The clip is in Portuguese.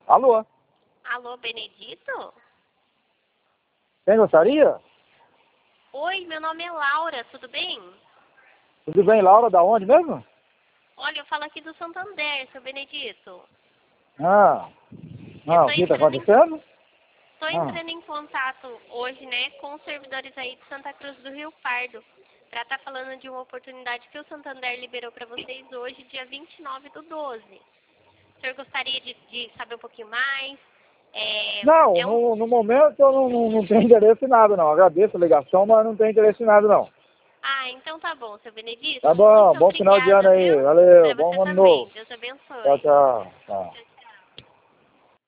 Alô? Alô, Benedito? Quem gostaria? Oi, meu nome é Laura, tudo bem? Tudo bem, Laura? Da onde mesmo? Olha, eu falo aqui do Santander, seu Benedito. O que tá acontecendo? Estou entrando em contato hoje, né, com os servidores aí de Santa Cruz do Rio Pardo, para estar falando de uma oportunidade que o Santander liberou para vocês hoje, dia 29/12. O senhor gostaria de saber um pouquinho mais? Não, no momento eu não tenho interesse em nada, não. Agradeço a ligação, mas não tenho interesse em nada, não. Ah, então tá bom, seu Benedito. Tá bom, Muito bom final de ano obrigada, aí. viu? Valeu, Para bom você ano novo. também. Deus abençoe. Tchau, tchau.